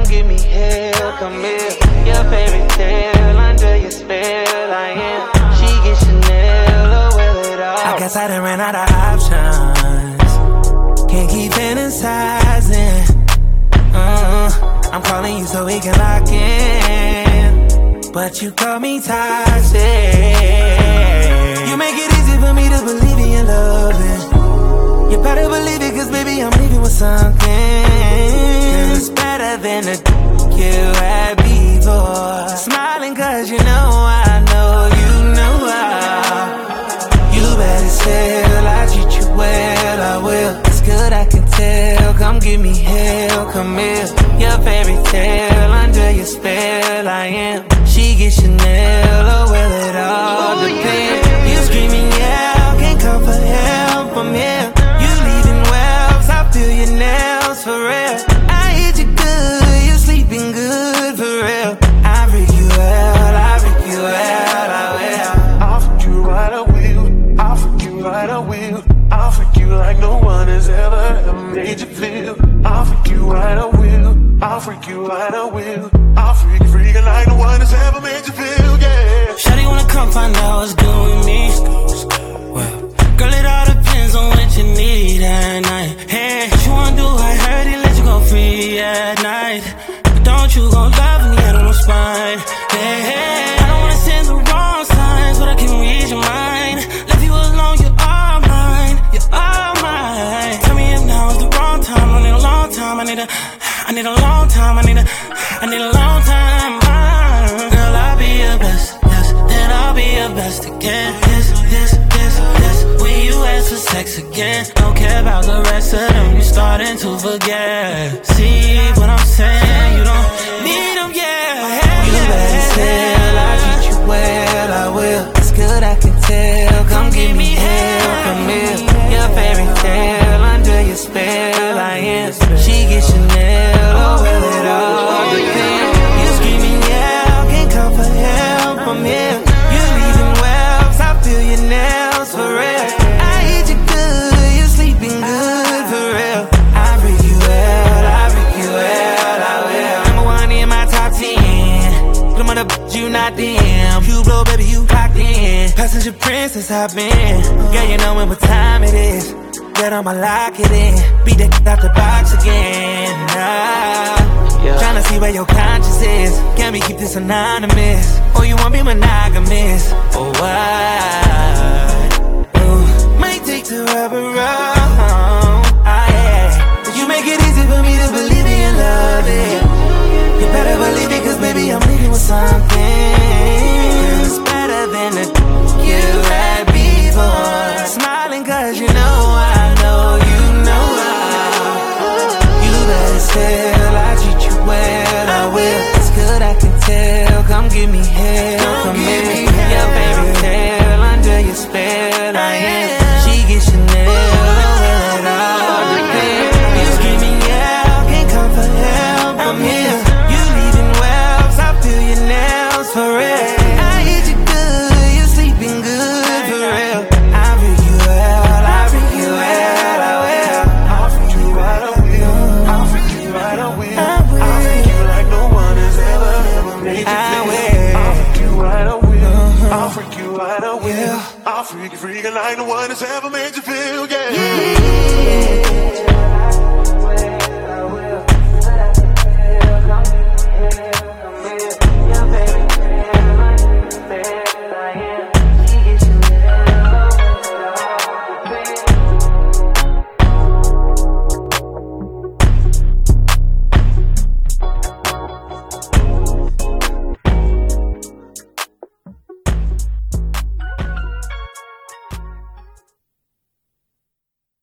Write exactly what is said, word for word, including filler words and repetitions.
give me hell, come here. Your fairy tale, under your spell I am. She gets Chanel, oh well it all. I guess I done ran out of options. Can't keep fantasizing. uh, I'm calling you so we can lock in, but you call me toxic. You make it easy for me to believe in your loving. You better believe it, cause baby I'm leaving with something. Girl, it's better than the you had before. Smiling cause you know I know you know I. You better still, I treat you well, I will. It's good, I can tell, come give me hell, come here. Your fairy tale, under your spell I am. She gets Chanel, oh well it all depends. You screaming yeah, can't come for help, I'm here. You leaving wells, I feel your nails for real. I hit you good, you sleeping good for real. I freak you out, I freak you out, I will. I'll freak you right, I will. I'll freak you right, I will. I'll freak you like no one has ever, ever made you feel. I'll freak you right, I will. I'll freak you right, I will. I'll freak you freaking like no one has ever made you feel, yeah. Shawty wanna come find out what's good with me. Well, girl, it all depends on what you need at night. Hey, what you wanna do? I heard it, let you go free at night. But don't you go love me, I don't know spine. Hey, hey, I don't wanna send the wrong signs, but I can read your mind. Left you alone, you're all mine, you're all mine. Tell me if now is the wrong time, I need a long time, I need a, I need a long time, I need a, I need a long time. Girl, I'll be your best, yes, then I'll be your best again. Yes, yes, yes, yes. When you ask for sex again, don't care about the rest of them, you starting to forget. See what I'm saying? You don't need them, yeah. You better tell, I treat you well, I will. It's good, I can tell, come give me hell, come here. Your fairy tale, under your spell I am. She gets Chanel, oh well it all depends. You screaming yeah, can't come for help, I'm here. You leaving wells, I feel your nails for real. I hit you good, you sleeping good for real. I freak you out, I freak you out, I will. Number one in my top ten. Put 'em on the b****, you not them. You blow, baby, you locked in. Passenger princess, I've been. Girl, you know what time it is. Get on my lock it in. Beat that out the box again. Nah. Yeah. Tryna see where your conscience is. Can we keep this anonymous? Or you wanna be monogamous? Or what? Ooh. Might take the rubber wrong. Ah, yeah. But you make it easy for me to believe in your love it. You better believe it, cause baby I'm leaving with something. It's better than the you had before. Smiling cause you know I know you know I. You better still, I treat you well, I will. It's good, I can tell, come give me hell, come here. Your fairy tale, under your spell I am. She gets Chanel, oh well it all depends. You screaming yeah, can't come for help, I'm here. You leaving wells, I feel your nails for real. I hit you good, you sleeping good for real. I freak you out, I freak you out, I will. I'll freak you right, I will. I'll freak you right, I will. I'll freak you like no one has ever, ever made you feel. I'll freak you right, I will. I'll freak you right, I will. I'll freak you freaking like no one has ever made you feel, yeah. Yeah.